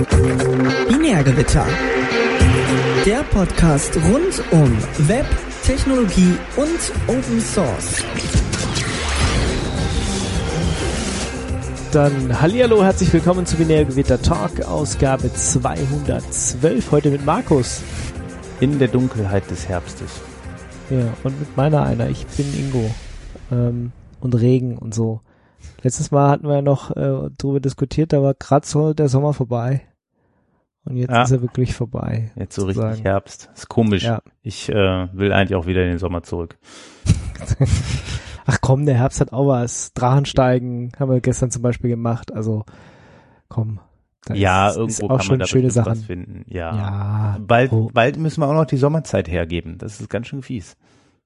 Binärgewitter. Der Podcast rund um Web, Technologie und Open Source. Dann hallihallo, herzlich willkommen zu Binärgewitter Talk, Ausgabe 212, heute mit Markus. In der Dunkelheit des Herbstes. Ja, und mit meiner einer, ich bin Ingo. Und Regen und so. Letztes Mal hatten wir ja noch drüber diskutiert, da war gerade so der Sommer vorbei. Und jetzt ist er wirklich vorbei. Jetzt so richtig Herbst. Ist komisch. Ja. Ich will eigentlich auch wieder in den Sommer zurück. Ach komm, der Herbst hat auch was. Drachensteigen haben wir gestern zum Beispiel gemacht. Also komm. Ja, irgendwo ist auch kann schon man da schöne bestimmt Sachen was finden. Ja. Bald müssen wir auch noch die Sommerzeit hergeben. Das ist ganz schön fies.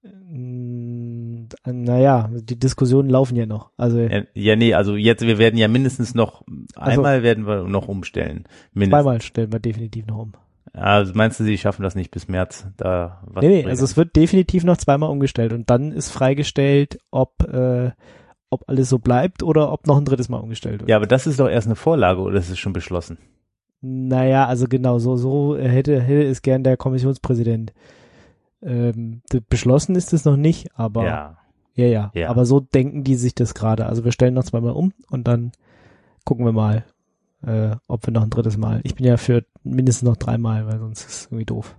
Naja, die Diskussionen laufen ja noch. Also also jetzt, wir werden ja mindestens noch, einmal werden wir noch umstellen. Zweimal stellen wir definitiv noch um. Also meinst du, sie schaffen das nicht bis März? Da was Nee, also es wird definitiv noch zweimal umgestellt und dann ist freigestellt, ob alles so bleibt oder ob noch ein drittes Mal umgestellt wird. Ja, aber das ist doch erst eine Vorlage oder ist es schon beschlossen? Naja, also genau, so hätte es gern der Kommissionspräsident. Beschlossen ist es noch nicht, aber ja. Aber so denken die sich das gerade. Also wir stellen noch zweimal um und dann gucken wir mal, ob wir noch ein drittes Mal. Ich bin ja für mindestens noch 3 Mal, weil sonst ist es irgendwie doof.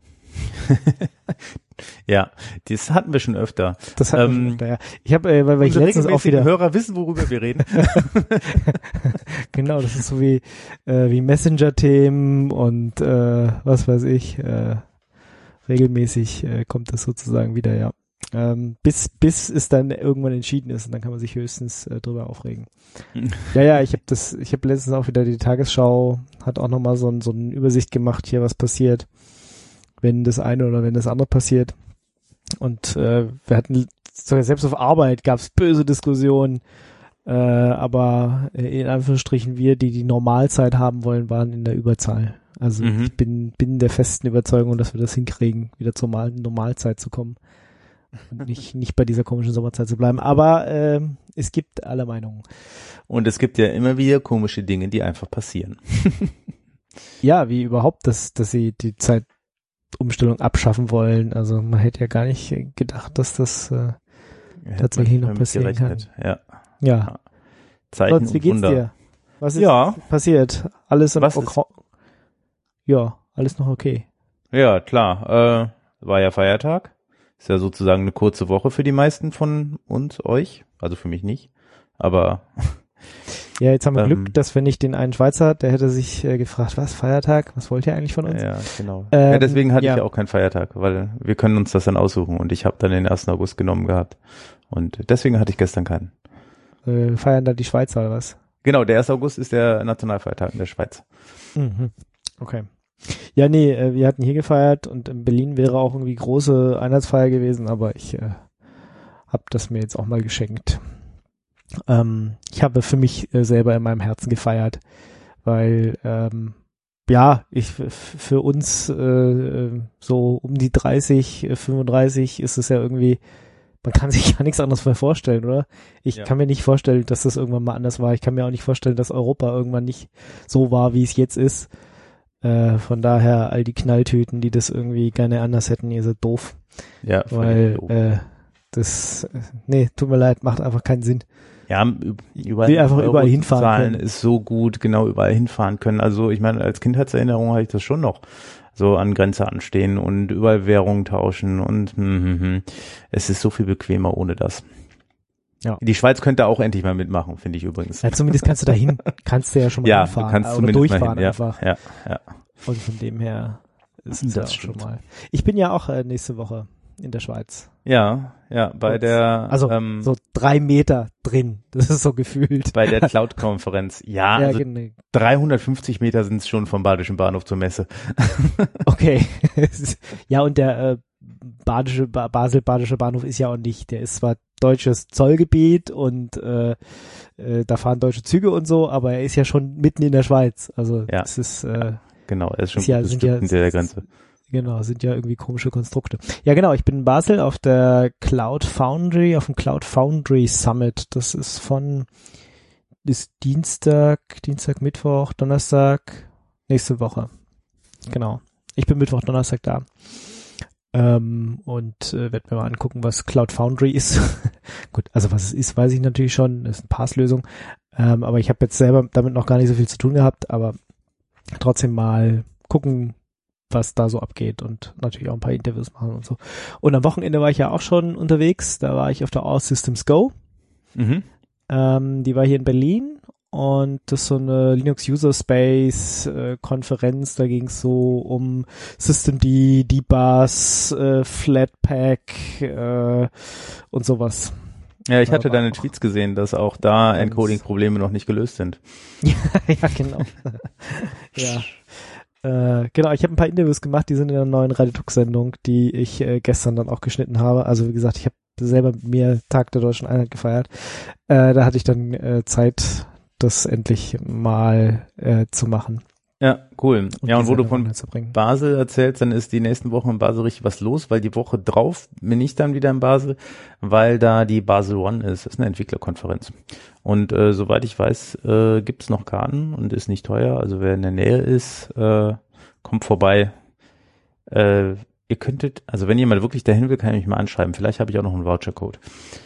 Ja, das hatten wir schon öfter. Das hatten wir schon öfter, ja. Ich habe, weil ich letztens auch wieder Hörer wissen, worüber wir reden. Genau, das ist so wie Messenger-Themen und was weiß ich. Regelmäßig kommt das sozusagen wieder, ja. Bis es dann irgendwann entschieden ist und dann kann man sich höchstens drüber aufregen. Ja, ich habe letztens auch wieder die Tagesschau, hat auch nochmal so eine Übersicht gemacht hier, was passiert, wenn das eine oder wenn das andere passiert. Und wir hatten sogar selbst auf Arbeit gab es böse Diskussionen, aber in Anführungsstrichen wir, die Normalzeit haben wollen, waren in der Überzahl. Also ich bin der festen Überzeugung, dass wir das hinkriegen, wieder zur Normalzeit zu kommen und nicht bei dieser komischen Sommerzeit zu bleiben. Aber es gibt alle Meinungen. Und es gibt ja immer wieder komische Dinge, die einfach passieren. Ja, wie überhaupt, dass sie die Zeitumstellung abschaffen wollen. Also man hätte ja gar nicht gedacht, dass das tatsächlich noch passieren kann. Ja. Zeichen Sonst, wie geht's Wunder. dir? Was ist passiert? Alles noch okay. Ja, klar. War ja Feiertag. Ist ja sozusagen eine kurze Woche für die meisten von euch. Also für mich nicht. Aber ja, jetzt haben wir Glück, dass wir nicht den einen Schweizer, der hätte sich gefragt, was, Feiertag? Was wollt ihr eigentlich von uns? Ja, genau. Deswegen hatte ich ja auch keinen Feiertag, weil wir können uns das dann aussuchen und ich habe dann den 1. August genommen gehabt. Und deswegen hatte ich gestern keinen. Feiern da die Schweizer oder was? Genau, der 1. August ist der Nationalfeiertag in der Schweiz. Mhm. Okay. Ja, nee, wir hatten hier gefeiert und in Berlin wäre auch irgendwie große Einheitsfeier gewesen, aber ich habe das mir jetzt auch mal geschenkt. Ich habe für mich selber in meinem Herzen gefeiert, weil für uns so um die 30, 35 ist es ja irgendwie, man kann sich ja nichts anderes mehr vorstellen, oder? Ich kann mir nicht vorstellen, dass das irgendwann mal anders war. Ich kann mir auch nicht vorstellen, dass Europa irgendwann nicht so war, wie es jetzt ist. Von daher all die Knalltüten, die das irgendwie gerne anders hätten, ihr seid doof. Ja, weil doof. Tut mir leid, macht einfach keinen Sinn. Ja, überall hinfahren können. Ist so gut, genau, überall hinfahren können. Also ich meine, als Kindheitserinnerung habe ich das schon noch. So an Grenze anstehen und überall Währungen tauschen und es ist so viel bequemer ohne das. Ja. Die Schweiz könnte auch endlich mal mitmachen, finde ich übrigens. Ja, zumindest kannst du ja schon mal hinfahren. Du kannst oder durchfahren einfach. Ja. Und von dem her ist es das ja schon mal. Ich bin ja auch nächste Woche in der Schweiz. Ja, bei der so 3 Meter drin, das ist so gefühlt. Bei der Cloud-Konferenz, also genau. 350 Meter sind es schon vom Badischen Bahnhof zur Messe. Okay. Ja, und der Badische Bahnhof ist ja auch nicht, der ist zwar deutsches Zollgebiet und da fahren deutsche Züge und so, aber er ist ja schon mitten in der Schweiz. Also es ist genau, er ist schon ein Stück hinter der Grenze. Genau, sind ja irgendwie komische Konstrukte. Ja, genau, ich bin in Basel auf der Cloud Foundry, auf dem Cloud Foundry Summit. Das ist Dienstag, Mittwoch, Donnerstag, nächste Woche. Genau. Ich bin Mittwoch, Donnerstag da. Und werde mir mal angucken, was Cloud Foundry ist. Gut, also was es ist, weiß ich natürlich schon. Das ist eine Pass-Lösung. Aber ich habe jetzt selber damit noch gar nicht so viel zu tun gehabt, aber trotzdem mal gucken, was da so abgeht und natürlich auch ein paar Interviews machen und so. Und am Wochenende war ich ja auch schon unterwegs. Da war ich auf der All Systems Go. Mhm. Die war hier in Berlin und das ist so eine Linux User Space Konferenz. Da ging es so um Systemd, DBus, Flatpak und sowas. Ja, ich hatte deine Tweets gesehen, dass auch da Encoding-Probleme noch nicht gelöst sind. Ja, genau. Ja. Genau, ich habe ein paar Interviews gemacht, die sind in der neuen Radio-Tux-Sendung, die ich gestern dann auch geschnitten habe. Also wie gesagt, ich habe selber mit mir Tag der Deutschen Einheit gefeiert. Da hatte ich dann Zeit, das endlich mal zu machen. Ja, cool. Und ja, und wo du von zu Basel erzählst, dann ist die nächsten Wochen in Basel richtig was los, weil die Woche drauf bin ich dann wieder in Basel, weil da die Basel One ist. Das ist eine Entwicklerkonferenz. Und soweit ich weiß, gibt's noch Karten und ist nicht teuer. Also wer in der Nähe ist, kommt vorbei. Ihr könntet, also wenn jemand wirklich dahin will, kann ich mich mal anschreiben. Vielleicht habe ich auch noch einen Vouchercode.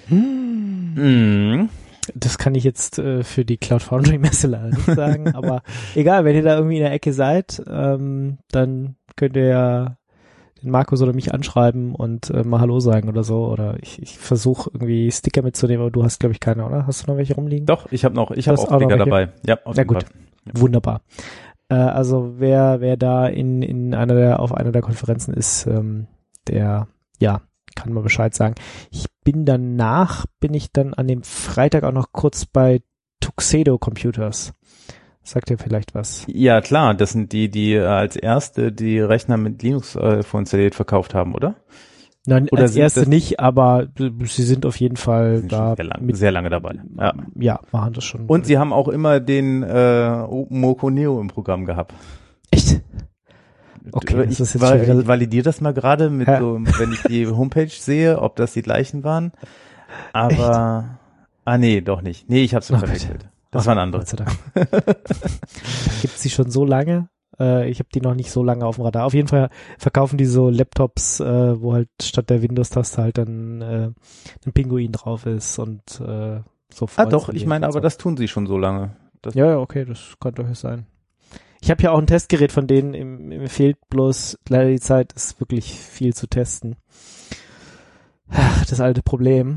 Das kann ich jetzt für die Cloud Foundry Messe leider nicht sagen, aber egal, wenn ihr da irgendwie in der Ecke seid, dann könnt ihr ja den Markus oder mich anschreiben und mal Hallo sagen oder so, oder ich versuche irgendwie Sticker mitzunehmen, aber du hast, glaube ich, keine, oder? Hast du noch welche rumliegen? Doch, ich habe auch Sticker dabei. Ja, auf jeden Fall. Wunderbar. Also wer da auf einer der Konferenzen ist, der, ja, kann mal Bescheid sagen. Bin ich dann an dem Freitag auch noch kurz bei Tuxedo Computers. Sagt ihr vielleicht was? Ja, klar, das sind die als erste die Rechner mit Linux vorinstalliert verkauft haben, oder? Nein, oder als erste nicht, aber sie sind auf jeden Fall da. Sehr lange dabei. Ja, machen das schon. Und sie haben auch immer den OpenMoko Neo im Programm gehabt. Echt? Okay, ich validiere das mal gerade mit so, wenn ich die Homepage sehe, ob das die gleichen waren. Aber, nee, doch nicht. Nee, ich hab's so verwechselt. Das waren andere. Gott sei Dank. Gibt's die schon so lange? Ich habe die noch nicht so lange auf dem Radar. Auf jeden Fall verkaufen die so Laptops, wo halt statt der Windows-Taste halt dann ein Pinguin drauf ist und so. Doch, ich meine, aber das tun sie schon so lange. Ja, okay, das kann durchaus sein. Ich habe ja auch ein Testgerät von denen, mir fehlt bloß leider die Zeit, ist wirklich viel zu testen. Das alte Problem.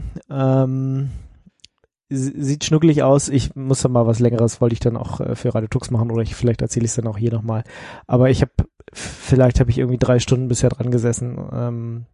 Sieht schnuckelig aus, ich muss da mal was Längeres, wollte ich dann auch für Radio Tux machen oder vielleicht erzähle ich es dann auch hier nochmal. Aber vielleicht habe ich irgendwie 3 Stunden bisher dran gesessen.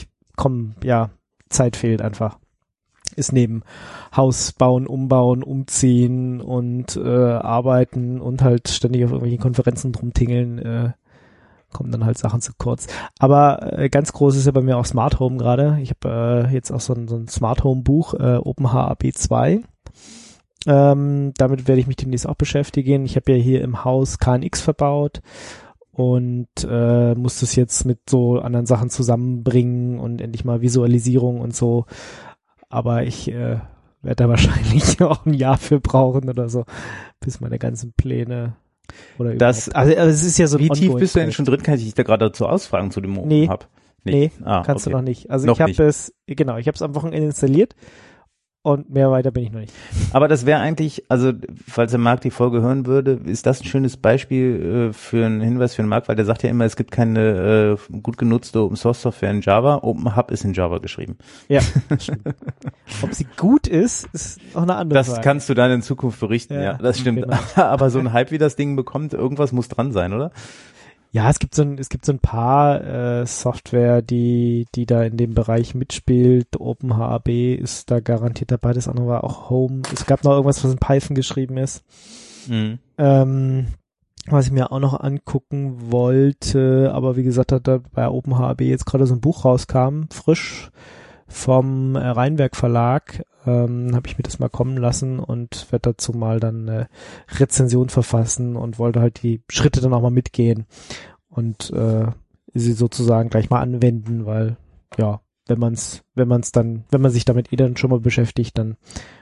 Zeit fehlt einfach. Ist neben Haus bauen, umbauen, umziehen und arbeiten und halt ständig auf irgendwelchen Konferenzen rumtingeln, kommen dann halt Sachen zu kurz. Aber ganz groß ist ja bei mir auch Smart Home gerade. Ich habe jetzt auch so ein Smart Home Buch, OpenHAB 2. Damit werde ich mich demnächst auch beschäftigen. Ich habe ja hier im Haus KNX verbaut und muss das jetzt mit so anderen Sachen zusammenbringen und endlich mal Visualisierung und so. Aber ich werde da wahrscheinlich auch ein Jahr für brauchen oder so, bis meine ganzen Pläne oder also es ist ja so. Wie tief bist du denn schon drin? Kann ich dich da gerade dazu ausfragen zu dem Hub? Nee, kannst du noch nicht. Also ich habe es am Wochenende installiert. Und mehr weiter bin ich noch nicht. Aber das wäre eigentlich, also falls der Marc die Folge hören würde, ist das ein schönes Beispiel für einen Hinweis für den Marc, weil der sagt ja immer, es gibt keine gut genutzte Open-Source-Software in Java. OpenHub ist in Java geschrieben. Ja, das stimmt. Ob sie gut ist noch eine andere Frage. Das kannst du dann in Zukunft berichten, ja das stimmt. Genau. Aber so ein Hype, wie das Ding bekommt, irgendwas muss dran sein, oder? Ja, es gibt so ein paar Software, die da in dem Bereich mitspielt. OpenHAB ist da garantiert dabei. Das andere war auch Home. Es gab noch irgendwas, was in Python geschrieben ist. Mhm. Was ich mir auch noch angucken wollte, aber wie gesagt, da bei OpenHAB jetzt gerade so ein Buch rauskam, frisch vom Rheinwerk Verlag, habe ich mir das mal kommen lassen und werde dazu mal dann eine Rezension verfassen und wollte halt die Schritte dann auch mal mitgehen und sie sozusagen gleich mal anwenden, weil ja, wenn man sich damit dann schon mal beschäftigt, dann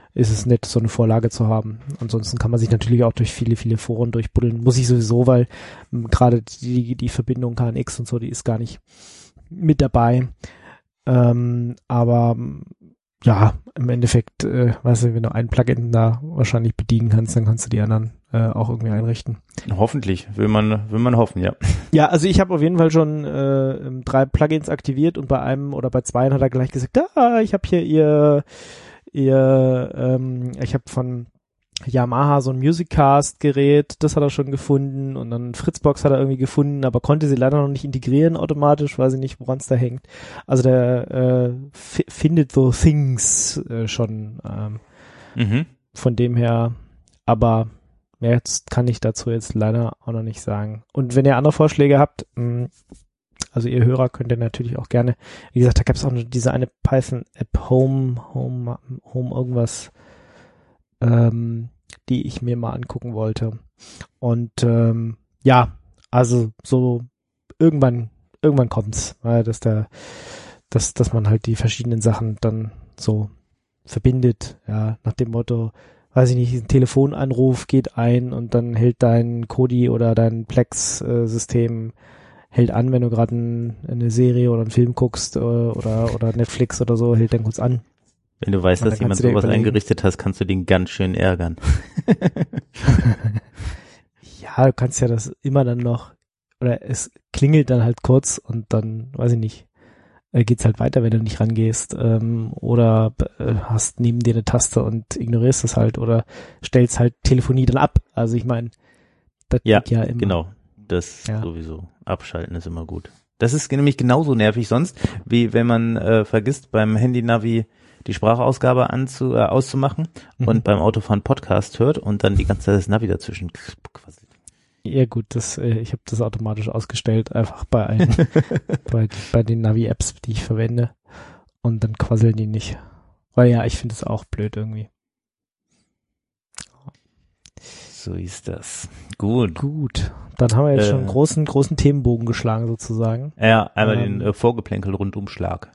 ist es nett, so eine Vorlage zu haben. Ansonsten kann man sich natürlich auch durch viele, viele Foren durchbuddeln. Muss ich sowieso, weil gerade die Verbindung KNX und so, die ist gar nicht mit dabei. Aber ja, im Endeffekt, weißt du, wenn du ein Plugin da wahrscheinlich bedienen kannst, dann kannst du die anderen auch irgendwie einrichten. Hoffentlich, will man hoffen, ja. Ja, also ich habe auf jeden Fall schon 3 Plugins aktiviert und bei einem oder bei 2 hat er gleich gesagt, ich habe hier ich habe von Yamaha so ein Musicast-Gerät, das hat er schon gefunden und dann Fritzbox hat er irgendwie gefunden, aber konnte sie leider noch nicht integrieren automatisch, weiß ich nicht, woran es da hängt. Also der findet so Things schon von dem her, aber mehr jetzt kann ich dazu jetzt leider auch noch nicht sagen. Und wenn ihr andere Vorschläge habt, also ihr Hörer könnt ihr natürlich auch gerne, wie gesagt, da gab es auch noch diese eine Python-App Home irgendwas, die ich mir mal angucken wollte. Und ja, also so irgendwann kommt's, weil dass man halt die verschiedenen Sachen dann so verbindet, ja, nach dem Motto, weiß ich nicht, ein Telefonanruf geht ein und dann hält dein Kodi oder dein Plex-System hält an, wenn du gerade eine Serie oder einen Film guckst oder Netflix oder so, hält dann kurz an. Wenn du weißt, dass jemand sowas eingerichtet hast, kannst du den ganz schön ärgern. Ja, du kannst ja das immer dann noch, oder es klingelt dann halt kurz und dann, weiß ich nicht, geht's halt weiter, wenn du nicht rangehst, oder hast neben dir eine Taste und ignorierst es halt oder stellst halt Telefonie dann ab. Also ich meine, das geht ja immer. Genau, das sowieso. Abschalten ist immer gut. Das ist nämlich genauso nervig sonst, wie wenn man vergisst, beim Handy-Navi die Sprachausgabe auszumachen und beim Autofahren Podcast hört und dann die ganze Zeit das Navi dazwischen quasselt. Ja gut, ich habe das automatisch ausgestellt, einfach bei bei den Navi-Apps, die ich verwende, und dann quasseln die nicht. Weil ja, ich finde es auch blöd irgendwie. So ist das. Gut. Dann haben wir jetzt schon einen großen Themenbogen geschlagen sozusagen. Ja, einmal den Vorgeplänkel-Rundumschlag.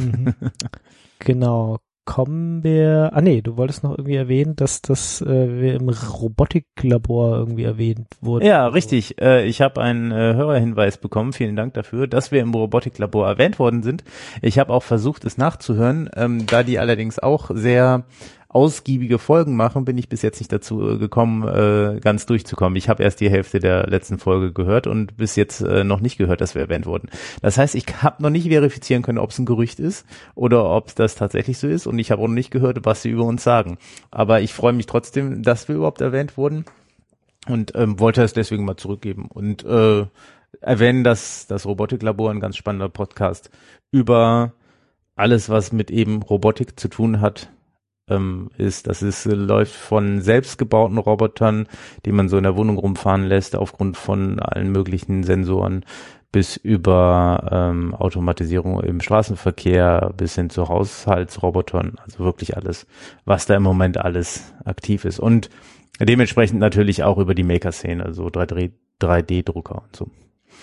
Genau. Kommen wir, du wolltest noch irgendwie erwähnen, dass wir im Robotiklabor irgendwie erwähnt wurden. Ja, richtig. Ich habe einen Hörerhinweis bekommen, vielen Dank dafür, dass wir im Robotiklabor erwähnt worden sind. Ich habe auch versucht, es nachzuhören, da die allerdings auch sehr ausgiebige Folgen machen, bin ich bis jetzt nicht dazu gekommen, ganz durchzukommen. Ich habe erst die Hälfte der letzten Folge gehört und bis jetzt noch nicht gehört, dass wir erwähnt wurden. Das heißt, ich habe noch nicht verifizieren können, ob es ein Gerücht ist oder ob das tatsächlich so ist, und ich habe auch noch nicht gehört, was sie über uns sagen. Aber ich freue mich trotzdem, dass wir überhaupt erwähnt wurden und wollte es deswegen mal zurückgeben und erwähnen, dass das Robotiklabor ein ganz spannender Podcast über alles, was mit eben Robotik zu tun hat, läuft von selbstgebauten Robotern, die man so in der Wohnung rumfahren lässt, aufgrund von allen möglichen Sensoren, bis über Automatisierung im Straßenverkehr, bis hin zu Haushaltsrobotern, also wirklich alles, was da im Moment alles aktiv ist. Und dementsprechend natürlich auch über die Maker-Szene, also 3D-Drucker und so.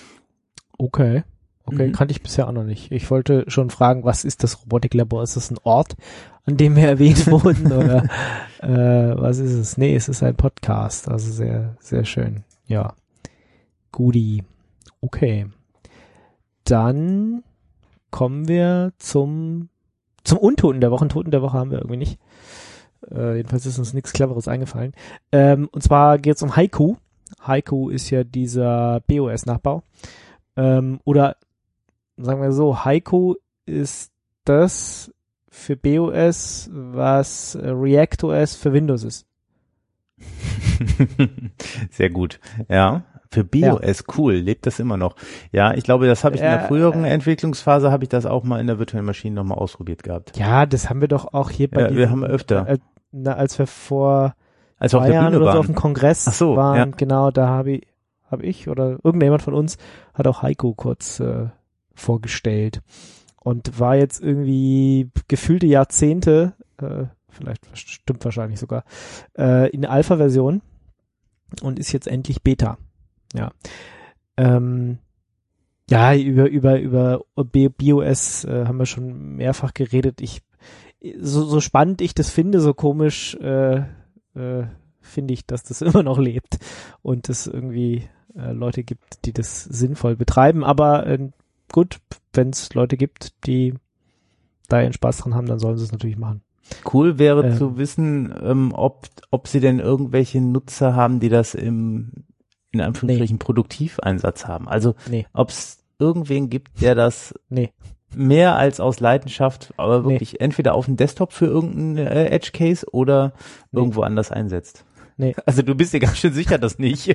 Okay, kannte ich bisher auch noch nicht. Ich wollte schon fragen, was ist das Robotiklabor? Ist das ein Ort, an dem wir erwähnt wurden, oder was ist es? Nee, es ist ein Podcast, also sehr, sehr schön. Ja, Guti. Okay. Dann kommen wir zum Untoten der Woche. Untoten der Woche haben wir irgendwie nicht. Jedenfalls ist uns nichts Cleveres eingefallen. Und zwar geht es um Haiku. Haiku ist ja dieser BOS-Nachbau. Oder sagen wir so, Haiku ist das für BOS, was ReactOS für Windows ist. Sehr gut. Ja, für BOS, cool, lebt das immer noch. Ja, ich glaube, das habe ich in der früheren Entwicklungsphase, habe ich das auch mal in der virtuellen Maschine nochmal ausprobiert gehabt. Ja, das haben wir doch auch hier bei wir haben öfter. Als wir vor als auf der Jahren Bühne oder so waren. auf dem Kongress waren, genau, da habe ich oder irgendjemand von uns hat auch Haiku kurz vorgestellt und war jetzt irgendwie gefühlte Jahrzehnte, vielleicht stimmt wahrscheinlich sogar, in Alpha-Version und ist jetzt endlich Beta. Ja. Ja, über BOS haben wir schon mehrfach geredet. so spannend ich das finde, so komisch finde ich, dass das immer noch lebt und es irgendwie Leute gibt, die das sinnvoll betreiben. Aber gut, wenn es Leute gibt, die da ihren Spaß dran haben, dann sollen sie es natürlich machen. Cool wäre zu wissen, ob sie denn irgendwelche Nutzer haben, die das in Anführungsstrichen Produktiveinsatz haben. Also ob es irgendwen gibt, der das mehr als aus Leidenschaft, aber wirklich entweder auf dem Desktop für irgendeinen Edge-Case oder irgendwo anders einsetzt. Nee. Also du bist dir ganz schön sicher, dass nicht.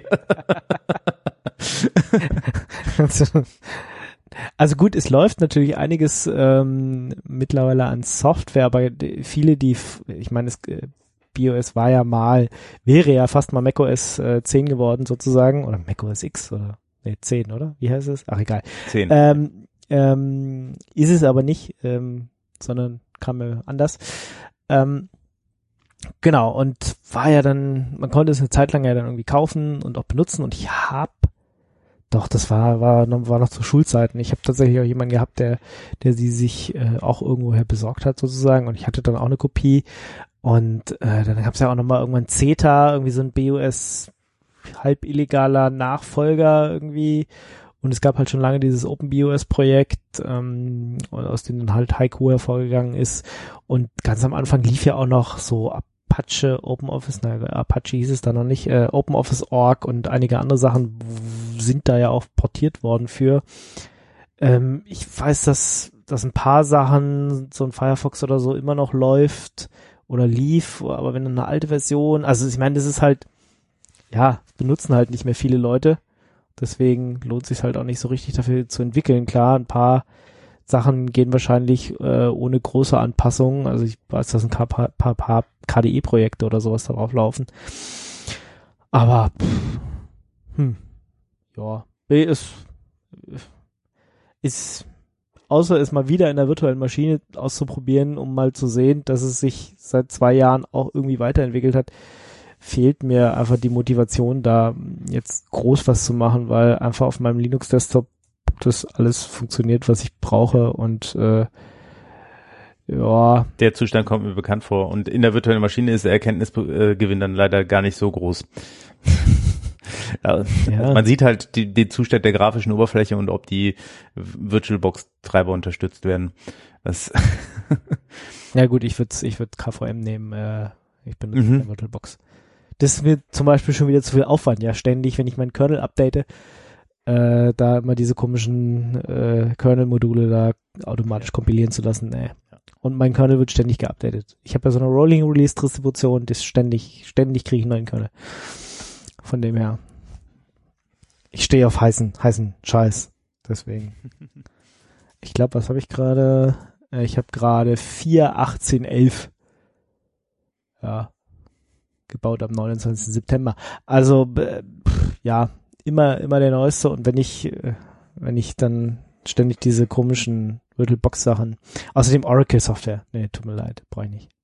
Also gut, es läuft natürlich einiges mittlerweile an Software, aber viele, ich meine, BeOS wäre ja fast mal macOS 10 geworden sozusagen, oder macOS X oder 10, oder? Wie heißt es? Ach, egal. 10. Ist es aber nicht, sondern kam mir anders. Genau, und war ja dann, man konnte es eine Zeit lang ja dann irgendwie kaufen und auch benutzen und das war noch zu Schulzeiten. Ich habe tatsächlich auch jemanden gehabt, der sie sich auch irgendwoher besorgt hat sozusagen, und ich hatte dann auch eine Kopie, und dann gab es ja auch nochmal irgendwann CETA, irgendwie so ein BeOS halb illegaler Nachfolger irgendwie, und es gab halt schon lange dieses OpenBeOS-Projekt, aus dem dann halt Haiku hervorgegangen ist, und ganz am Anfang lief ja auch noch so Apache OpenOffice, Apache hieß es da noch nicht, OpenOffice.org und einige andere Sachen sind da ja auch portiert worden für. Ich weiß, dass ein paar Sachen, so ein Firefox oder so, immer noch läuft oder lief, aber wenn eine alte Version, also ich meine, das ist halt, benutzen halt nicht mehr viele Leute, deswegen lohnt es sich halt auch nicht so richtig dafür zu entwickeln. Klar, ein paar Sachen gehen wahrscheinlich ohne große Anpassungen. Also ich weiß, dass ein paar KDE-Projekte oder sowas darauf laufen. Aber ist außer es mal wieder in der virtuellen Maschine auszuprobieren, um mal zu sehen, dass es sich seit 2 Jahren auch irgendwie weiterentwickelt hat, fehlt mir einfach die Motivation, da jetzt groß was zu machen, weil einfach auf meinem Linux-Desktop das alles funktioniert, was ich brauche, und Der Zustand kommt mir bekannt vor, und in der virtuellen Maschine ist der Erkenntnisgewinn dann leider gar nicht so groß. Man sieht halt den Zustand der grafischen Oberfläche und ob die VirtualBox-Treiber unterstützt werden. Ja gut, ich würde KVM nehmen, ich benutze keine VirtualBox. Das ist mir zum Beispiel schon wieder zu viel Aufwand, ständig, wenn ich meinen Kernel update, da immer diese komischen Kernel-Module da automatisch kompilieren zu lassen. Und mein Kernel wird ständig geupdatet. Ich habe ja so eine Rolling-Release-Distribution, das ständig kriege ich einen neuen Kernel. Von dem her, ich stehe auf heißen Scheiß. Deswegen. Ich glaube, was habe ich gerade? Ich habe gerade 4.18.11 gebaut am 29. September. Also, immer der Neueste, und wenn ich dann ständig diese komischen VirtualBox-Sachen, außerdem Oracle-Software, tut mir leid, brauche ich nicht.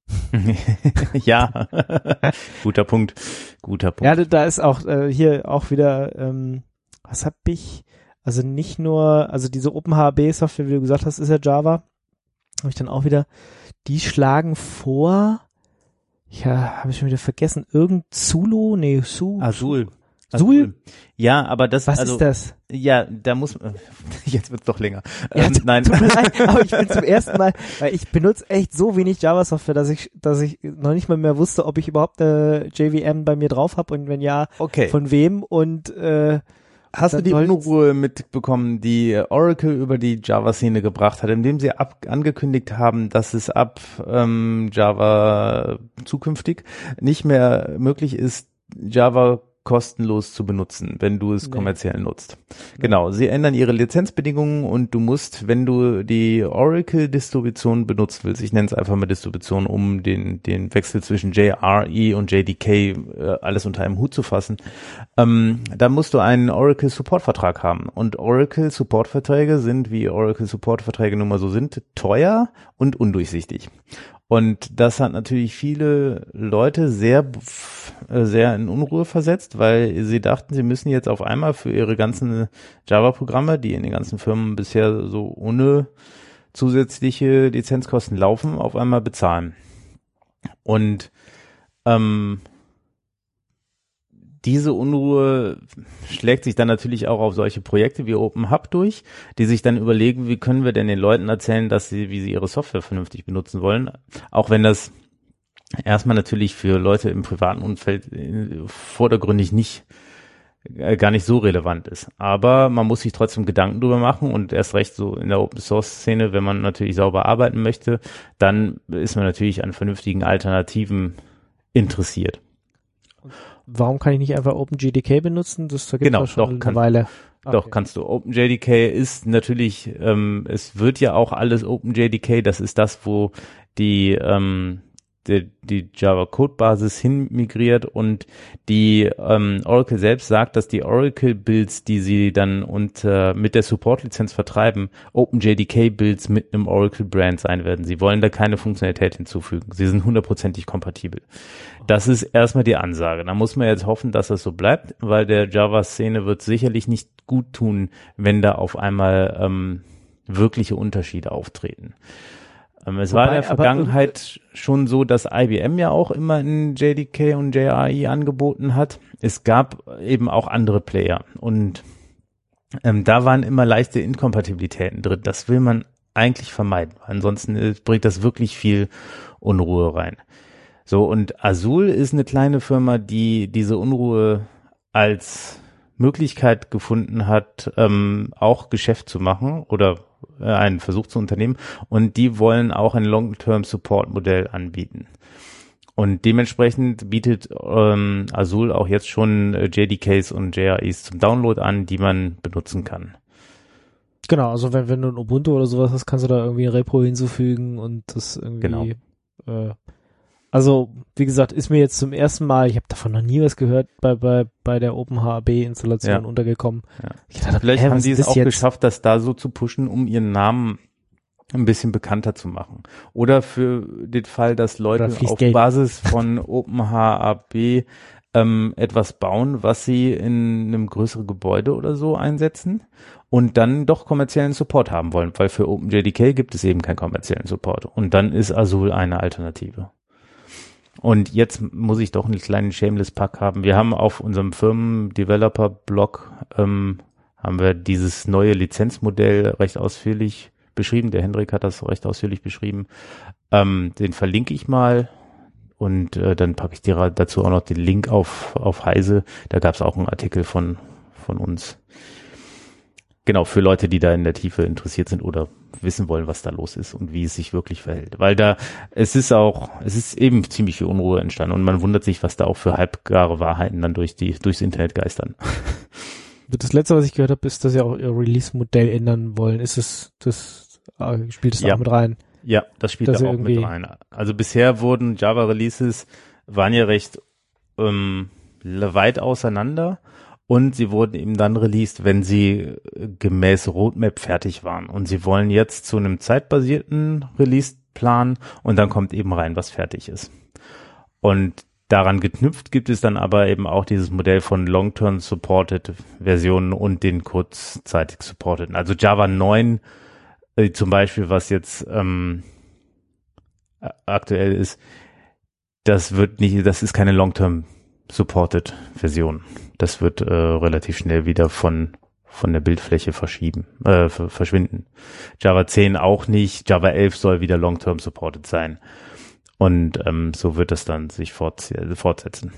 Ja, guter Punkt. Ja, da ist auch hier auch wieder, was habe ich, also nicht nur, also diese OpenHB-Software, wie du gesagt hast, ist ja Java, habe ich dann auch wieder, die schlagen vor, habe ich schon wieder vergessen, Azul. Azul? Ja, aber das, was ist das? Ja, da muss, jetzt wird's doch länger. Nein. Tut mir leid, aber ich bin zum ersten Mal, weil ich benutze echt so wenig Java-Software, dass ich noch nicht mal mehr wusste, ob ich überhaupt eine JVM bei mir drauf habe, und wenn ja, von wem, und hast du die Unruhe mitbekommen, die Oracle über die Java-Szene gebracht hat, indem sie angekündigt haben, dass es ab Java zukünftig nicht mehr möglich ist, Java kostenlos zu benutzen, wenn du es kommerziell nutzt. Genau, sie ändern ihre Lizenzbedingungen, und du musst, wenn du die Oracle-Distribution benutzen willst, ich nenne es einfach mal Distribution, um den Wechsel zwischen JRE und JDK alles unter einem Hut zu fassen, da musst du einen Oracle-Support-Vertrag haben. Und Oracle-Support-Verträge sind, wie Oracle-Support-Verträge nun mal so sind, teuer und undurchsichtig. Und das hat natürlich viele Leute sehr in Unruhe versetzt, weil sie dachten, sie müssen jetzt auf einmal für ihre ganzen Java-Programme, die in den ganzen Firmen bisher so ohne zusätzliche Lizenzkosten laufen, auf einmal bezahlen. Und diese Unruhe schlägt sich dann natürlich auch auf solche Projekte wie Open Hub durch, die sich dann überlegen, wie können wir denn den Leuten erzählen, wie sie ihre Software vernünftig benutzen wollen, auch wenn das erstmal natürlich für Leute im privaten Umfeld vordergründig gar nicht so relevant ist. Aber man muss sich trotzdem Gedanken drüber machen und erst recht so in der Open-Source-Szene, wenn man natürlich sauber arbeiten möchte, dann ist man natürlich an vernünftigen Alternativen interessiert. Warum kann ich nicht einfach OpenJDK benutzen? Das da Genau, schon eine Weile. Doch, kannst du. OpenJDK ist natürlich, es wird ja auch alles OpenJDK, das ist das, wo die Java-Code-Basis hin migriert und die Oracle selbst sagt, dass die Oracle-Builds, die sie dann mit der Support-Lizenz vertreiben, OpenJDK-Builds mit einem Oracle-Brand sein werden. Sie wollen da keine Funktionalität hinzufügen. Sie sind 100%ig kompatibel. Das ist erstmal die Ansage. Da muss man jetzt hoffen, dass das so bleibt, weil der Java-Szene wird sicherlich nicht gut tun, wenn da auf einmal wirkliche Unterschiede auftreten. Es war in der Vergangenheit schon so, dass IBM ja auch immer in JDK und JRE angeboten hat. Es gab eben auch andere Player und da waren immer leichte Inkompatibilitäten drin. Das will man eigentlich vermeiden. Ansonsten bringt das wirklich viel Unruhe rein. So, und Azul ist eine kleine Firma, die diese Unruhe als Möglichkeit gefunden hat, auch Geschäft zu machen oder einen Versuch zu unternehmen, und die wollen auch ein Long-Term-Support-Modell anbieten. Und dementsprechend bietet Azul auch jetzt schon JDKs und JREs zum Download an, die man benutzen kann. Genau, also wenn du ein Ubuntu oder sowas hast, kannst du da irgendwie ein Repo hinzufügen und das irgendwie also, wie gesagt, ist mir jetzt zum ersten Mal, ich habe davon noch nie was gehört, bei der OpenHAB-Installation untergekommen. Ja. Vielleicht haben die es auch geschafft, das da so zu pushen, um ihren Namen ein bisschen bekannter zu machen. Oder für den Fall, dass Leute auf Basis von OpenHAB etwas bauen, was sie in einem größeren Gebäude oder so einsetzen und dann doch kommerziellen Support haben wollen, weil für OpenJDK gibt es eben keinen kommerziellen Support. Und dann ist Azul eine Alternative. Und jetzt muss ich doch einen kleinen Shameless-Pack haben. Wir haben auf unserem Firmen-Developer-Blog haben wir dieses neue Lizenzmodell recht ausführlich beschrieben. Der Hendrik hat das recht ausführlich beschrieben. Den verlinke ich mal und dann packe ich dir dazu auch noch den Link auf Heise. Da gab es auch einen Artikel von uns. Genau, für Leute, die da in der Tiefe interessiert sind oder wissen wollen, was da los ist und wie es sich wirklich verhält. Weil es ist eben ziemlich viel Unruhe entstanden und man wundert sich, was da auch für halbgare Wahrheiten dann durchs Internet geistern. Das letzte, was ich gehört habe, ist, dass sie auch ihr Release-Modell ändern wollen. Spielt es auch mit rein? Ja, das spielt da auch mit rein. Also bisher wurden Java-Releases, waren ja recht weit auseinander. Und sie wurden eben dann released, wenn sie gemäß Roadmap fertig waren. Und sie wollen jetzt zu einem zeitbasierten Release-Plan und dann kommt eben rein, was fertig ist. Und daran geknüpft gibt es dann aber eben auch dieses Modell von Long-Term Supported Versionen und den kurzzeitig supporteten. Also Java 9 zum Beispiel, was jetzt aktuell ist, das ist keine Long-Term Supported Version. Das wird relativ schnell wieder von der Bildfläche verschwinden. Java 10 auch nicht. Java 11 soll wieder Long-Term Supported sein. Und so wird das dann sich fortsetzen.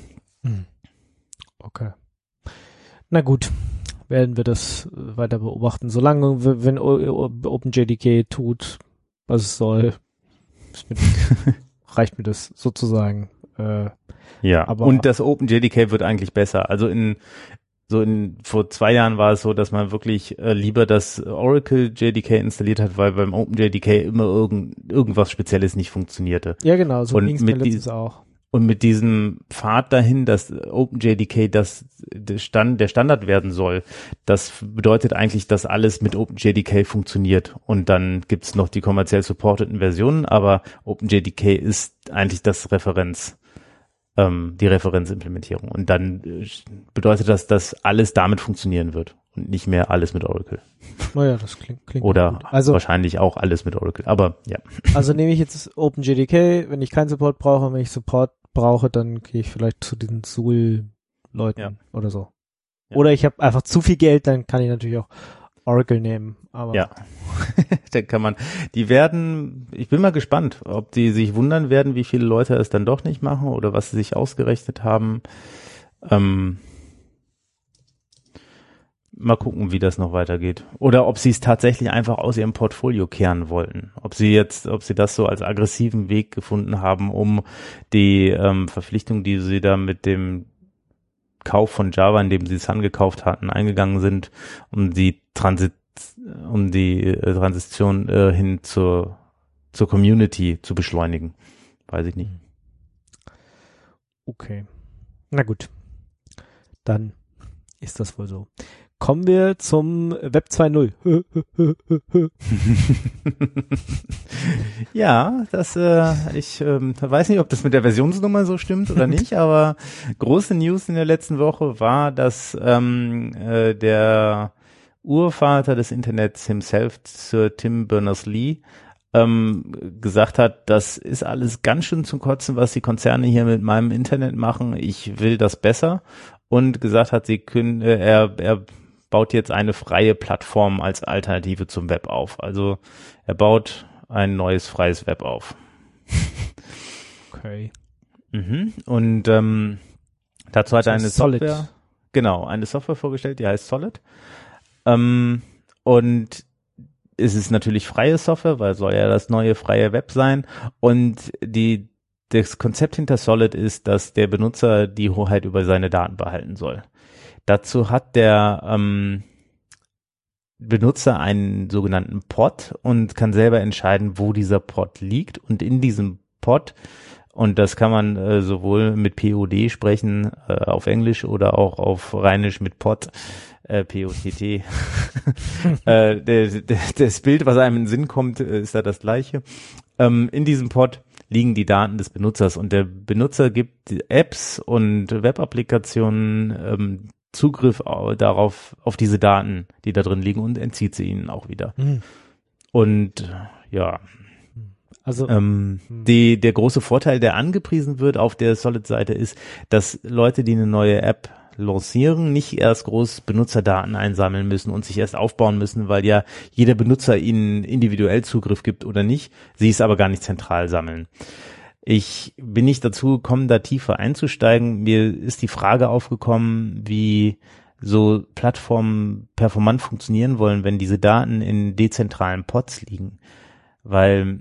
Okay. Na gut, werden wir das weiter beobachten. Solange, wenn OpenJDK tut, was es soll, reicht mir das sozusagen. Ja, aber und das OpenJDK wird eigentlich besser. Also vor 2 Jahren war es so, dass man wirklich lieber das Oracle JDK installiert hat, weil beim OpenJDK immer irgendwas Spezielles nicht funktionierte. Ja, genau, so ging es mir letztens auch. Und mit diesem Pfad dahin, dass OpenJDK der Standard werden soll, das bedeutet eigentlich, dass alles mit OpenJDK funktioniert. Und dann gibt's noch die kommerziell supporteten Versionen, aber OpenJDK ist eigentlich das Referenz. die Referenzimplementierung. Und dann bedeutet das, dass alles damit funktionieren wird und nicht mehr alles mit Oracle. Naja, das klingt oder gut. Also wahrscheinlich auch alles mit Oracle. Aber ja. Also nehme ich jetzt OpenJDK, wenn ich keinen Support brauche, und wenn ich Support brauche, dann gehe ich vielleicht zu diesen Zool-Leuten oder so. Ja. Oder ich habe einfach zu viel Geld, dann kann ich natürlich auch Oracle nehmen. Aber Ja, da kann man, ich bin mal gespannt, ob die sich wundern werden, wie viele Leute es dann doch nicht machen oder was sie sich ausgerechnet haben. Mal gucken, wie das noch weitergeht. Oder ob sie es tatsächlich einfach aus ihrem Portfolio kehren wollten. Ob sie das so als aggressiven Weg gefunden haben, um die Verpflichtung, die sie da mit dem Kauf von Java, in dem sie Sun gekauft hatten, eingegangen sind, um die Transition hin zur Community zu beschleunigen. Weiß ich nicht. Okay. Na gut. Dann ist das wohl so. Kommen wir zum Web 2.0. Ja, ich weiß nicht, ob das mit der Versionsnummer so stimmt oder nicht, aber große News in der letzten Woche war, dass der Urvater des Internets himself, Sir Tim Berners-Lee, gesagt hat, das ist alles ganz schön zum Kotzen, was die Konzerne hier mit meinem Internet machen. Ich will das besser. Und gesagt hat, er baut jetzt eine freie Plattform als Alternative zum Web auf. Also er baut ein neues freies Web auf. Okay. Und dazu hat er eine Solid. eine Software vorgestellt, die heißt Solid. Und es ist natürlich freie Software, weil soll ja das neue freie Web sein. Und das Konzept hinter Solid ist, dass der Benutzer die Hoheit über seine Daten behalten soll. Dazu hat der Benutzer einen sogenannten Pod und kann selber entscheiden, wo dieser Pod liegt. Und in diesem Pod, und das kann man sowohl mit POD sprechen auf Englisch oder auch auf Rheinisch mit Pod, POTT. Das Bild, was einem in den Sinn kommt, ist da das gleiche. In diesem Pod liegen die Daten des Benutzers und der Benutzer gibt Apps und Web-Applikationen Zugriff darauf, auf diese Daten, die da drin liegen, und entzieht sie ihnen auch wieder. Und ja, also der große Vorteil, der angepriesen wird auf der Solid-Seite, ist, dass Leute, die eine neue App lancieren, nicht erst groß Benutzerdaten einsammeln müssen und sich erst aufbauen müssen, weil ja jeder Benutzer ihnen individuell Zugriff gibt oder nicht, sie es aber gar nicht zentral sammeln. Ich bin nicht dazu gekommen, da tiefer einzusteigen. Mir ist die Frage aufgekommen, wie so Plattformen performant funktionieren wollen, wenn diese Daten in dezentralen Pods liegen. Weil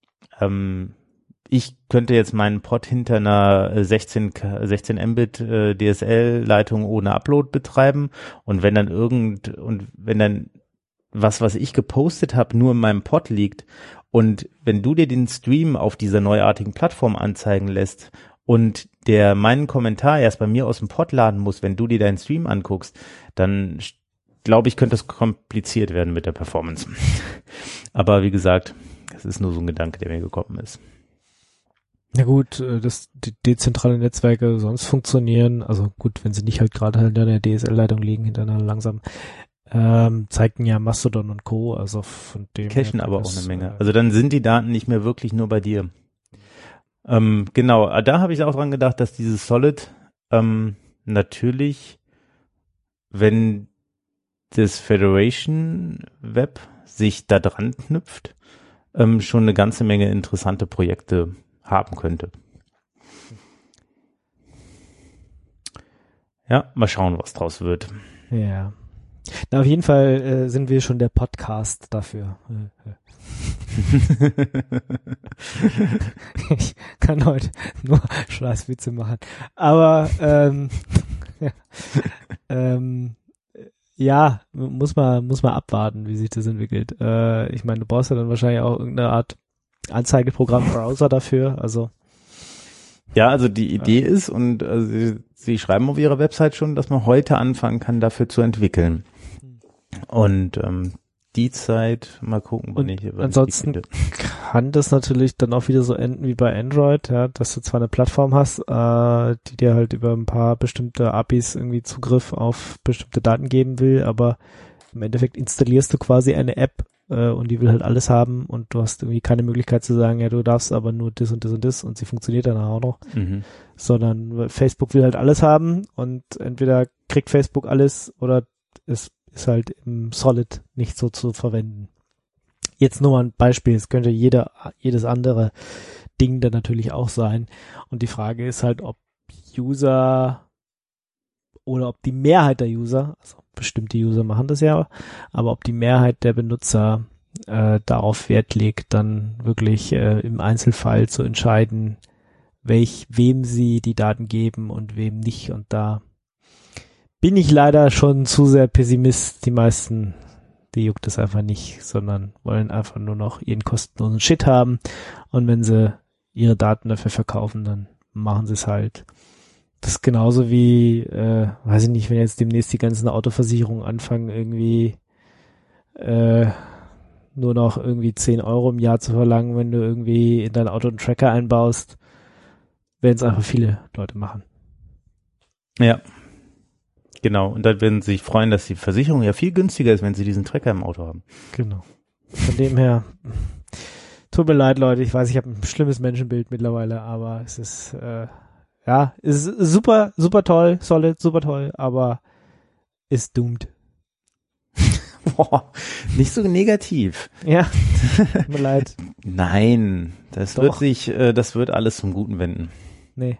ich könnte jetzt meinen Pod hinter einer 16 Mbit DSL-Leitung ohne Upload betreiben, und wenn dann was ich gepostet habe, nur in meinem Pod liegt, und wenn du dir den Stream auf dieser neuartigen Plattform anzeigen lässt und der meinen Kommentar erst bei mir aus dem Pod laden muss, wenn du dir deinen Stream anguckst, dann glaube ich, könnte das kompliziert werden mit der Performance. Aber wie gesagt, das ist nur so ein Gedanke, der mir gekommen ist. Na gut, dass die dezentrale Netzwerke sonst funktionieren, also gut, wenn sie nicht halt gerade hinter einer DSL-Leitung liegen, hinter einer langsamen, zeigten ja Mastodon und Co., also von dem Cachen aber auch eine Menge. Also dann sind die Daten nicht mehr wirklich nur bei dir. Genau, da habe ich auch dran gedacht, dass dieses Solid natürlich, wenn das Federation Web sich da dran knüpft, schon eine ganze Menge interessante Projekte haben könnte. Ja, mal schauen, was draus wird. Ja. Na, auf jeden Fall sind wir schon der Podcast dafür. Ich kann heute nur Scheißwitze machen. Aber ja, muss man abwarten, wie sich das entwickelt. Ich meine, du brauchst ja dann wahrscheinlich auch irgendeine Art Anzeigeprogramm, Browser dafür, also. Ja, also die Idee ist, und sie schreiben auf ihrer Website schon, dass man heute anfangen kann, dafür zu entwickeln. Und die Zeit, mal gucken, wann Und ich ansonsten kann das natürlich dann auch wieder so enden wie bei Android, ja, dass du zwar eine Plattform hast, die dir halt über ein paar bestimmte APIs irgendwie Zugriff auf bestimmte Daten geben will, aber im Endeffekt installierst du quasi eine App und die will halt alles haben und du hast irgendwie keine Möglichkeit zu sagen, ja, du darfst aber nur das und das und das und sie funktioniert dann auch noch, sondern Facebook will halt alles haben und entweder kriegt Facebook alles oder es ist halt im Solid nicht so zu verwenden. Jetzt nur mal ein Beispiel, es könnte jedes andere Ding dann natürlich auch sein. Und die Frage ist halt, ob User oder ob die Mehrheit der User, also bestimmte User machen das ja, aber ob die Mehrheit der Benutzer darauf Wert legt, dann wirklich im Einzelfall zu entscheiden, wem sie die Daten geben und wem nicht. Und da bin ich leider schon zu sehr Pessimist. Die meisten, die juckt es einfach nicht, sondern wollen einfach nur noch ihren kostenlosen Shit haben. Und wenn sie ihre Daten dafür verkaufen, dann machen sie es halt. Das ist genauso wie, weiß ich nicht, wenn jetzt demnächst die ganzen Autoversicherungen anfangen, irgendwie nur noch irgendwie 10 Euro im Jahr zu verlangen, wenn du irgendwie in dein Auto einen Tracker einbaust, werden es einfach viele Leute machen. Ja. Genau, und dann werden sie sich freuen, dass die Versicherung ja viel günstiger ist, wenn sie diesen Tracker im Auto haben. Genau. Von dem her, tut mir leid, Leute, ich weiß, ich habe ein schlimmes Menschenbild mittlerweile, aber es ist, es ist super, super toll, solid, super toll, aber ist doomed. Boah, nicht so negativ. Ja, tut mir leid. Nein, das wird alles zum Guten wenden. Nee.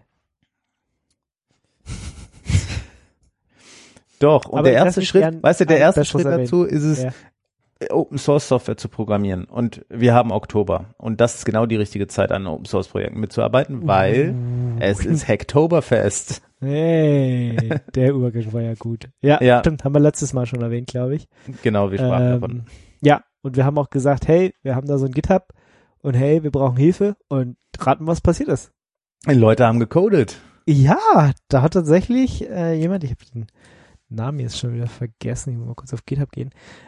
Doch, und aber der erste Schritt, weißt du, der erste Schritt dazu ist es, Open Source Software zu programmieren. Und wir haben Oktober. Und das ist genau die richtige Zeit, an Open Source Projekten mitzuarbeiten, weil es ist Hacktoberfest. Hey, der Übergang war ja gut. Ja, stimmt, haben wir letztes Mal schon erwähnt, glaube ich. Genau, wir sprachen davon. Ja, und wir haben auch gesagt, hey, wir haben da so ein GitHub und hey, wir brauchen Hilfe und raten, was passiert ist. Die Leute haben gecodet. Ja, da hat tatsächlich jemand, ich habe den Namen jetzt schon wieder vergessen, ich muss mal kurz auf GitHub gehen.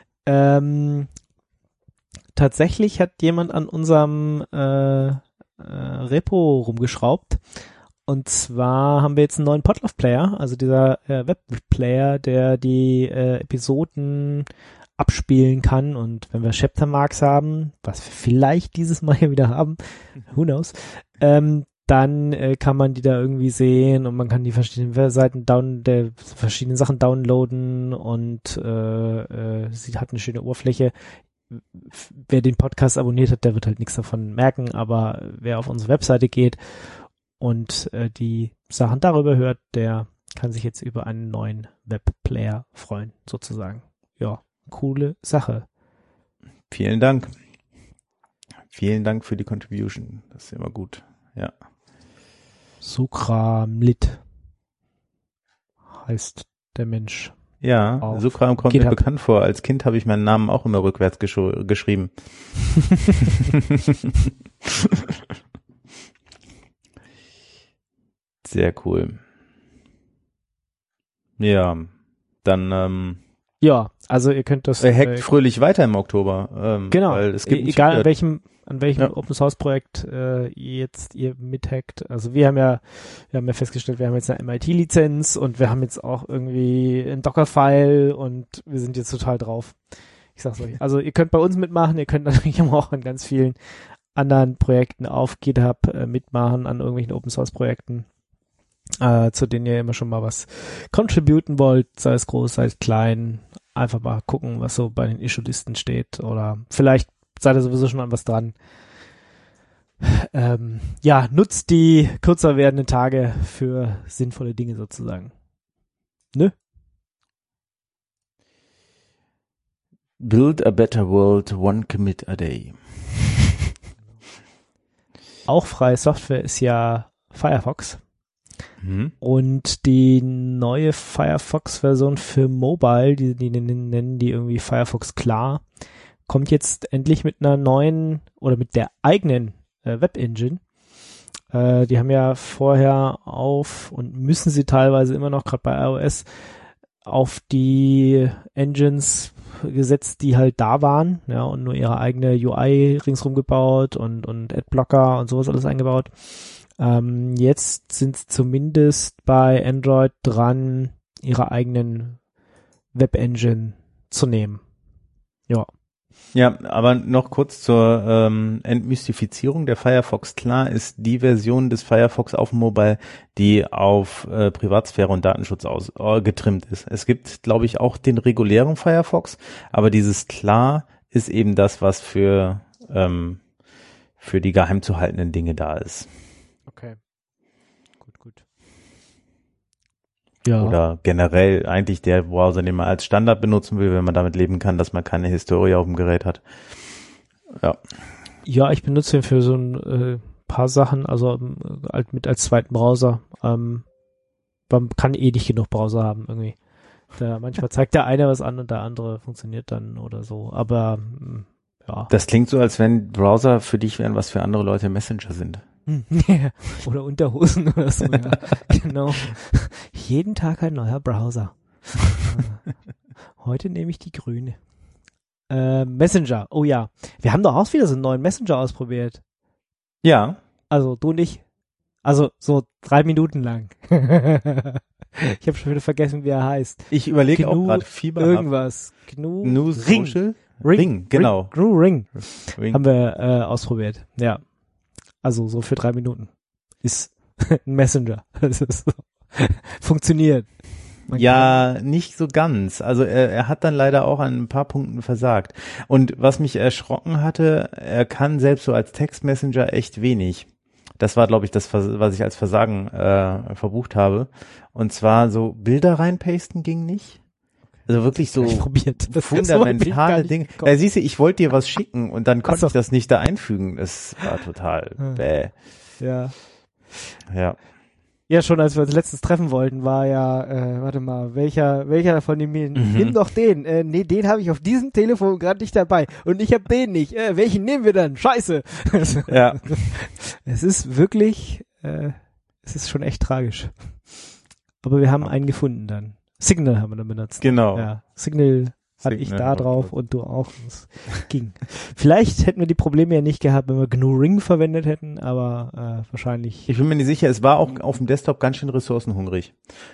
Tatsächlich hat jemand an unserem Repo rumgeschraubt. Und zwar haben wir jetzt einen neuen Podlove-Player, also dieser Web-Player, der die Episoden abspielen kann. Und wenn wir Chaptermarks haben, was wir vielleicht dieses Mal hier wieder haben, who knows, dann kann man die da irgendwie sehen und man kann die verschiedenen Seiten verschiedene Sachen downloaden und sie hat eine schöne Oberfläche. Wer den Podcast abonniert hat, der wird halt nichts davon merken, aber wer auf unsere Webseite geht und die Sachen darüber hört, der kann sich jetzt über einen neuen Webplayer freuen, sozusagen. Ja, coole Sache. Vielen Dank. Vielen Dank für die Contribution. Das ist immer gut. Ja. Sukramlit heißt der Mensch. Ja, Sukram kommt mir bekannt vor. Als Kind habe ich meinen Namen auch immer rückwärts geschrieben. Sehr cool. Ja, dann ja, also ihr könnt das hackt fröhlich weiter im Oktober. Genau, weil es gibt egal an welchem Open Source Projekt ihr mithackt. Also wir haben ja festgestellt, wir haben jetzt eine MIT-Lizenz und wir haben jetzt auch irgendwie ein Docker-File und wir sind jetzt total drauf. Ich sag's euch. Also ihr könnt bei uns mitmachen, ihr könnt natürlich auch an ganz vielen anderen Projekten auf GitHub mitmachen, an irgendwelchen Open Source Projekten, zu denen ihr immer schon mal was contributen wollt, sei es groß, sei es klein. Einfach mal gucken, was so bei den Issue-Listen steht oder vielleicht seid ihr sowieso schon an was dran. Nutzt die kürzer werdenden Tage für sinnvolle Dinge sozusagen. Ne? Build a better world, one commit a day. Auch freie Software ist ja Firefox. Und die neue Firefox-Version für Mobile, die nennen die irgendwie Firefox Klar, kommt jetzt endlich mit einer neuen oder mit der eigenen Web-Engine. Die haben ja vorher und müssen sie teilweise immer noch, gerade bei iOS, auf die Engines gesetzt, die halt da waren, ja, und nur ihre eigene UI ringsrum gebaut und Adblocker und sowas alles eingebaut. Jetzt sind sie zumindest bei Android dran, ihre eigenen Web-Engine zu nehmen. Ja. Ja, aber noch kurz zur Entmystifizierung der Firefox. Klar ist die Version des Firefox auf dem Mobile, die auf Privatsphäre und Datenschutz getrimmt ist. Es gibt, glaube ich, auch den regulären Firefox, aber dieses Klar ist eben das, was für die geheim zu haltenden Dinge da ist. Okay. Gut. Ja. Oder generell eigentlich der Browser, den man als Standard benutzen will, wenn man damit leben kann, dass man keine Historie auf dem Gerät hat. Ja. Ja, ich benutze ihn für so ein paar Sachen, also halt mit als zweiten Browser. Man kann nicht genug Browser haben irgendwie. Manchmal zeigt der eine was an und der andere funktioniert dann oder so. Aber ja. Das klingt so, als wenn Browser für dich wären, was für andere Leute Messenger sind. Oder Unterhosen oder so, ja. Genau. Jeden Tag ein neuer Browser. Heute nehme ich die grüne. Messenger, oh ja. Wir haben doch auch wieder so einen neuen Messenger ausprobiert. Ja. Also du und ich. Also so 3 Minuten lang. Ich habe schon wieder vergessen, wie er heißt. Ich überlege auch gerade Fieber. Irgendwas. GNU Social? Ring, genau. GNU Ring. Haben wir ausprobiert. Ja. Also so für 3 Minuten. Ist ein Messenger. Das ist so. Funktioniert. Ja, nicht so ganz. Also er hat dann leider auch an ein paar Punkten versagt. Und was mich erschrocken hatte, er kann selbst so als Textmessenger echt wenig. Das war, glaube ich, das, was ich als Versagen verbucht habe. Und zwar so Bilder reinpasten ging nicht. Also wirklich so fundamentale Dinge. Ja, siehst du, ich wollte dir was schicken und dann konnte ich das nicht da einfügen. Das war total bäh. Ja. Ja. Ja, schon als wir uns letztens treffen wollten, war ja, warte mal, welcher von den nimm doch den. Nee, den habe ich auf diesem Telefon gerade nicht dabei. Und ich habe den nicht. Welchen nehmen wir dann? Scheiße. Ja. Es ist wirklich, es ist schon echt tragisch. Aber wir haben einen gefunden dann. Signal haben wir dann benutzt. Genau. Ja, Signal hatte ich da drauf und du auch. Es ging. Vielleicht hätten wir die Probleme ja nicht gehabt, wenn wir GNU Ring verwendet hätten, aber wahrscheinlich. Ich bin mir nicht sicher, es war auch auf dem Desktop ganz schön ressourcenhungrig.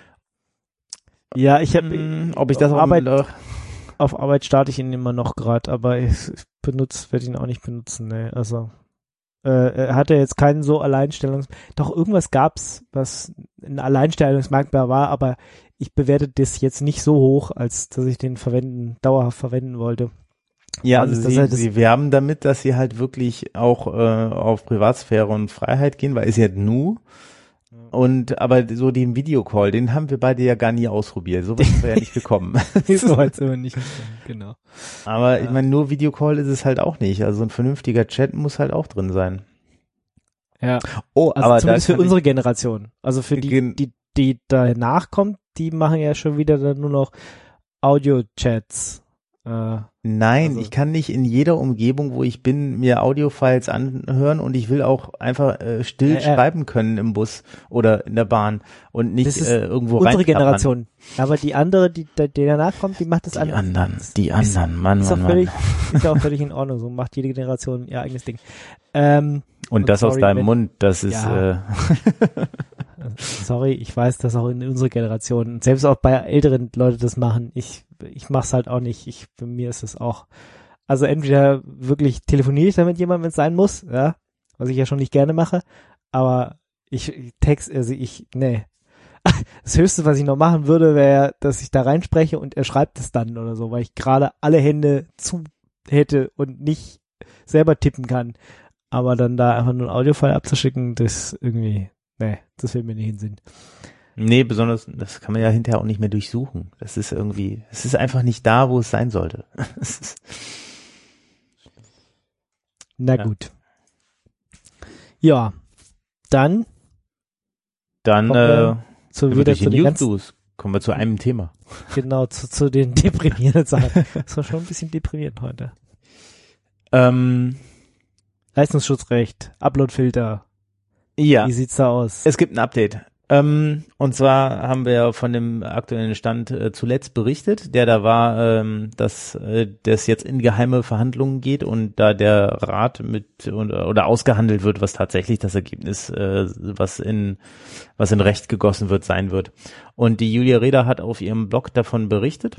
Ja, ich habe ob ich das auf Arbeit starte ich ihn immer noch gerade, aber werde ihn auch nicht benutzen, ne. Also er hatte jetzt keinen so doch irgendwas gab's, was ein Alleinstellungsmerkmal war, aber ich bewerte das jetzt nicht so hoch, als dass ich den dauerhaft verwenden wollte. Ja, also sie werben damit, dass sie halt wirklich auch auf Privatsphäre und Freiheit gehen, weil es ja GNU. Und aber so den Videocall, den haben wir beide ja gar nie ausprobiert. So weit ist ja nicht gekommen. So weit sind wir nicht gekommen, genau. Aber ich meine, nur Videocall ist es halt auch nicht. Also ein vernünftiger Chat muss halt auch drin sein. Ja. Oh, also aber zumindest für unsere Generation. Also für die danach kommt, die machen ja schon wieder dann nur noch Audio-Chats. Nein, also, ich kann nicht in jeder Umgebung, wo ich bin, mir Audiofiles anhören und ich will auch einfach still schreiben können im Bus oder in der Bahn und nicht irgendwo rein. Unsere Generation. Aber die andere, die danach kommt, die macht das anders. Die anderen, Mann. Ist ja auch völlig in Ordnung. So macht jede Generation ihr eigenes Ding. Und das aus deinem Mund, das ist sorry, ich weiß, dass auch in unserer Generation, selbst auch bei älteren Leuten das machen, ich mach's halt auch nicht. Für mir ist es auch, also entweder wirklich telefoniere ich da mit jemandem, wenn es sein muss, ja, was ich ja schon nicht gerne mache, aber nee. Das Höchste, was ich noch machen würde, wäre, dass ich da reinspreche und er schreibt es dann oder so, weil ich gerade alle Hände zu hätte und nicht selber tippen kann. Aber dann da einfach nur ein Audiofile abzuschicken, das irgendwie, nee, das will mir nicht in den Sinn. Nee, besonders, das kann man ja hinterher auch nicht mehr durchsuchen. Das ist irgendwie, es ist einfach nicht da, wo es sein sollte. Na gut. Ja, dann kommen wir zu den News. Kommen wir zu einem Thema. Genau, zu den deprimierenden Sachen. Das war schon ein bisschen deprimierend heute. Leistungsschutzrecht, Uploadfilter. Ja. Wie sieht's da aus? Es gibt ein Update. Und zwar haben wir von dem aktuellen Stand zuletzt berichtet, der da war, dass das jetzt in geheime Verhandlungen geht und da der Rat oder ausgehandelt wird, was tatsächlich das Ergebnis, was in Recht gegossen wird, sein wird. Und die Julia Reda hat auf ihrem Blog davon berichtet.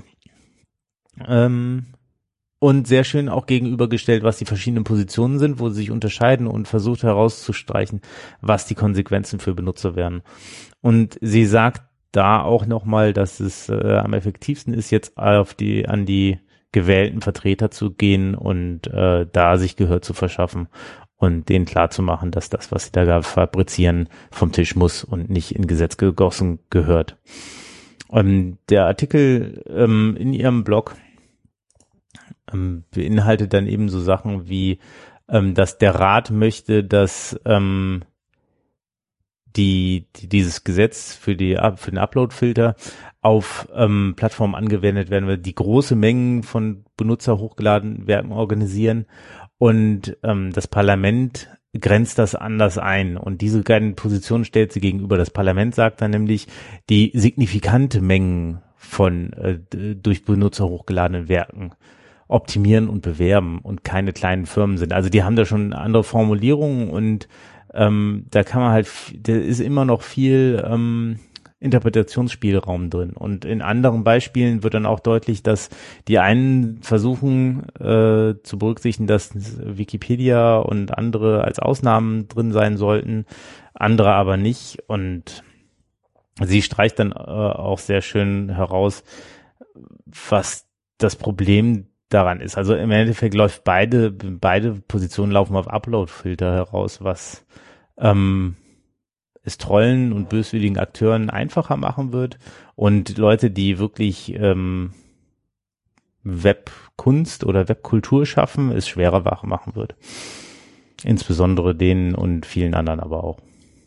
Und sehr schön auch gegenübergestellt, was die verschiedenen Positionen sind, wo sie sich unterscheiden und versucht herauszustreichen, was die Konsequenzen für Benutzer wären. Und sie sagt da auch nochmal, dass es am effektivsten ist, jetzt an die gewählten Vertreter zu gehen und da sich Gehör zu verschaffen und denen klarzumachen, dass das, was sie da fabrizieren, vom Tisch muss und nicht in Gesetz gegossen gehört. Der Artikel in ihrem Blog beinhaltet dann eben so Sachen wie, dass der Rat möchte, dass dieses Gesetz für den Upload-Filter auf Plattformen angewendet werden, weil die große Mengen von Benutzer hochgeladenen Werken organisieren und das Parlament grenzt das anders ein und diese beiden Positionen stellt sie gegenüber. Das Parlament sagt dann nämlich, die signifikante Mengen von durch Benutzer hochgeladenen Werken optimieren und bewerben und keine kleinen Firmen sind. Also die haben da schon andere Formulierungen und da kann man halt, da ist immer noch viel Interpretationsspielraum drin. Und in anderen Beispielen wird dann auch deutlich, dass die einen versuchen zu berücksichtigen, dass Wikipedia und andere als Ausnahmen drin sein sollten, andere aber nicht. Und sie streicht dann auch sehr schön heraus, was das Problem daran ist. Also im Endeffekt läuft beide Positionen laufen auf Upload-Filter heraus, was es Trollen und böswilligen Akteuren einfacher machen wird und Leute, die wirklich Webkunst oder Webkultur schaffen, es schwerer machen wird. Insbesondere denen und vielen anderen aber auch.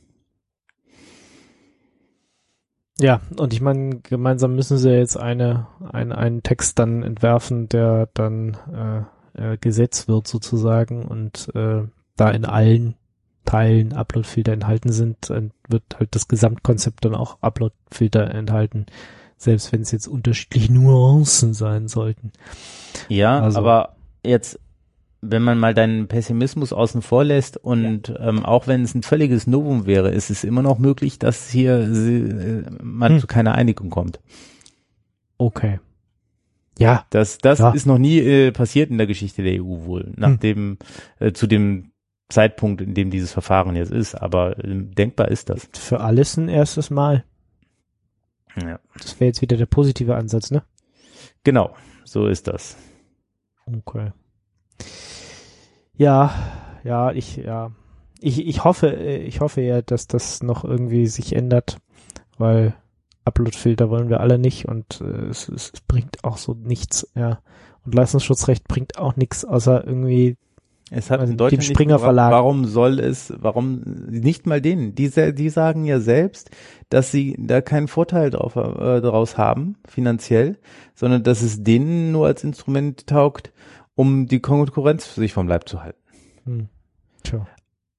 Ja, und ich meine, gemeinsam müssen sie jetzt einen Text dann entwerfen, der dann Gesetz wird sozusagen und da in allen Teilen Upload-Filter enthalten sind, wird halt das Gesamtkonzept dann auch Upload-Filter enthalten, selbst wenn es jetzt unterschiedliche Nuancen sein sollten. Ja, also, aber jetzt, wenn man mal deinen Pessimismus außen vor lässt und auch wenn es ein völliges Novum wäre, ist es immer noch möglich, dass hier man zu keiner Einigung kommt. Okay. Ja. Das ist noch nie passiert in der Geschichte der EU wohl, nachdem zu dem Zeitpunkt, in dem dieses Verfahren jetzt ist, aber denkbar ist das. Für alles ein erstes Mal. Ja. Das wäre jetzt wieder der positive Ansatz, ne? Genau, so ist das. Okay. Ja, ich hoffe ja, dass das noch irgendwie sich ändert, weil Upload-Filter wollen wir alle nicht und es bringt auch so nichts, ja. Und Leistungsschutzrecht bringt auch nichts, außer irgendwie es hat in Deutschland den Springer Verlag. Warum nicht mal denen? Die sagen ja selbst, dass sie da keinen Vorteil daraus haben, finanziell, sondern dass es denen nur als Instrument taugt, um die Konkurrenz für sich vom Leib zu halten. Tja.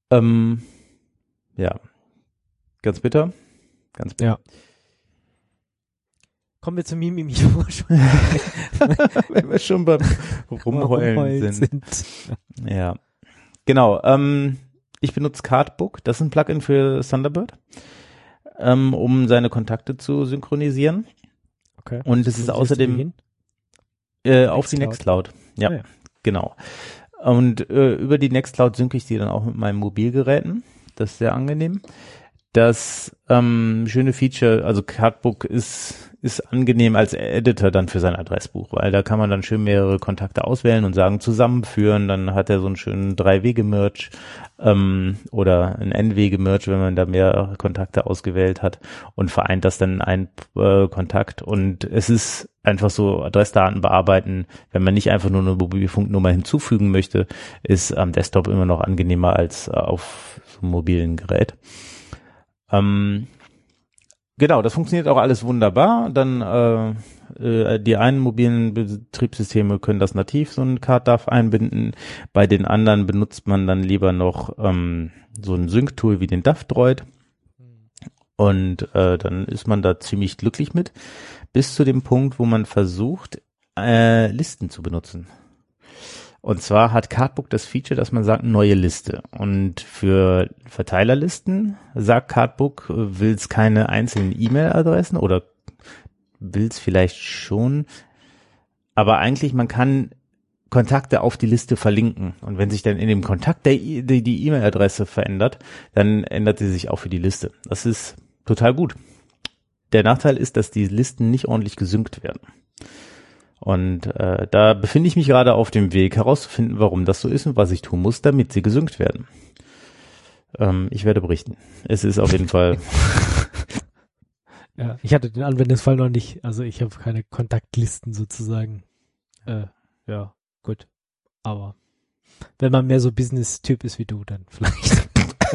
Ja. Ganz bitter. Ganz bitter. Ja. Kommen wir zum Mimimi-Vorschau. Wenn wir schon beim Rumheulen sind. Ja. Genau. Ich benutze Cardbook. Das ist ein Plugin für Thunderbird, um seine Kontakte zu synchronisieren. Okay. Und es ist außerdem auf die Nextcloud. Ja, ja, genau. Und über die Nextcloud synke ich die dann auch mit meinen Mobilgeräten. Das ist sehr angenehm. Das schöne Feature, also Cardbook ist angenehm als Editor dann für sein Adressbuch, weil da kann man dann schön mehrere Kontakte auswählen und sagen zusammenführen, dann hat er so einen schönen 3-Wege-Merge oder ein N-Wege-Merge, wenn man da mehr Kontakte ausgewählt hat und vereint das dann in einen Kontakt und es ist einfach so Adressdaten bearbeiten, wenn man nicht einfach nur eine Mobilfunknummer hinzufügen möchte, ist am Desktop immer noch angenehmer als auf so einem mobilen Gerät. Genau, das funktioniert auch alles wunderbar. Dann die einen mobilen Betriebssysteme können das nativ so ein CardDAV einbinden. Bei den anderen benutzt man dann lieber noch so ein Sync-Tool wie den DAV-Droid. Und dann ist man da ziemlich glücklich mit, bis zu dem Punkt, wo man versucht, Listen zu benutzen. Und zwar hat Cardbook das Feature, dass man sagt, neue Liste. Und für Verteilerlisten sagt Cardbook, will es keine einzelnen E-Mail-Adressen oder will es vielleicht schon. Aber eigentlich, man kann Kontakte auf die Liste verlinken. Und wenn sich dann in dem Kontakt die E-Mail-Adresse verändert, dann ändert sie sich auch für die Liste. Das ist total gut. Der Nachteil ist, dass die Listen nicht ordentlich gesynkt werden. Und da befinde ich mich gerade auf dem Weg herauszufinden, warum das so ist und was ich tun muss, damit sie gesynkt werden. Ich werde berichten. Es ist auf jeden Fall... Ja, ich hatte den Anwendungsfall noch nicht. Also ich habe keine Kontaktlisten sozusagen. Ja, gut. Aber wenn man mehr so Business-Typ ist wie du, dann vielleicht.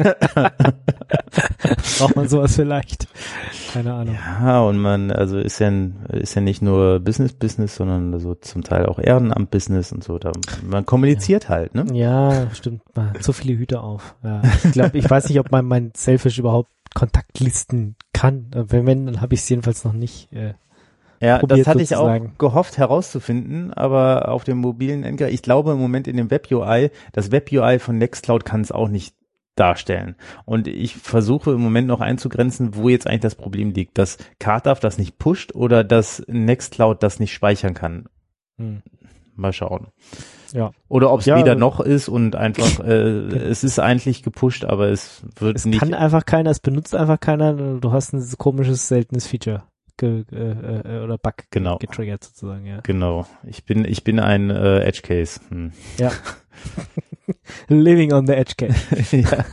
Braucht man sowas vielleicht. Keine Ahnung. Ja, und man, also ist ja nicht nur Business, sondern so zum Teil auch Ehrenamt-Business und so. Man kommuniziert halt, ne? Ja, stimmt. Man hat so viele Hüte auf. Ja. Ich weiß nicht, ob man mein Selfish überhaupt Kontaktlisten kann. Wenn, dann habe ich es jedenfalls noch nicht ja, probiert, das hatte sozusagen. ich auch gehofft herauszufinden, aber auf dem mobilen Endgerät, ich glaube im Moment in dem Web-UI, das Web-UI von Nextcloud kann es auch nicht darstellen. Und ich versuche im Moment noch einzugrenzen, wo jetzt eigentlich das Problem liegt, dass CardDAV das nicht pusht oder dass Nextcloud das nicht speichern kann. Mal schauen. Ja. Oder ob es Ja, weder noch ist und einfach, es ist eigentlich gepusht, aber es wird es nicht. kann einfach keiner, es benutzt einfach keiner. Du hast ein komisches, seltenes Feature oder Bug getriggert sozusagen, ja. Genau. Ich bin ein Edge Case. Ja. Living on the Edge Case. Ja.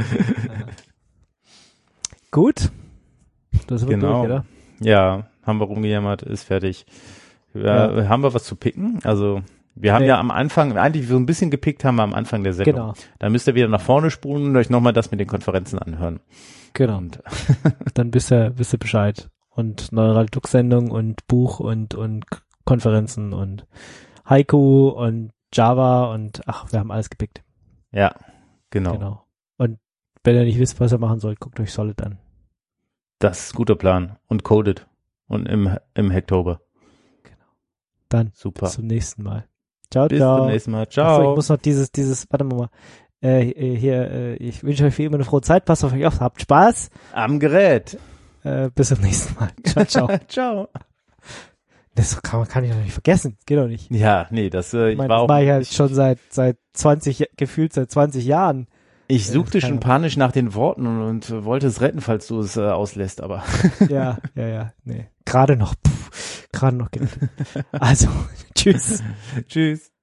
Gut. Das wird Genau. durch, oder? Ja, haben wir rumgejammert, ist fertig. Haben wir was zu picken? Also wir haben ja am Anfang, eigentlich so ein bisschen gepickt haben wir am Anfang der Sendung. Genau. Da müsst ihr wieder nach vorne spulen und euch nochmal das mit den Konferenzen anhören. Genau. Und dann wisst ihr Bescheid. Und Neural Duck-Sendung und Buch und Konferenzen und Haiku und Java und wir haben alles gepickt. ja, genau. Und wenn ihr nicht wisst, was ihr machen sollt, guckt euch Solid an. Das ist ein guter Plan. Und Coded. Und im Hacktober. Dann Super. bis zum nächsten Mal. Ciao, Bis ciao. zum nächsten Mal. Ciao. Achso, ich muss noch dieses, warte mal. Ich wünsche euch wie immer eine frohe Zeit. Passt auf euch auf. Habt Spaß. Am Gerät. Bis zum nächsten Mal. Ciao, ciao. Ciao. Das kann ich doch nicht vergessen. Das geht doch nicht. Ja, nee, das Ich meine, das mache ich halt schon seit 20 Jahren. Ich suchte schon panisch nach den Worten und wollte es retten, falls du es auslässt, aber. Ja, nee. Gerade noch geht. Also, tschüss. Tschüss.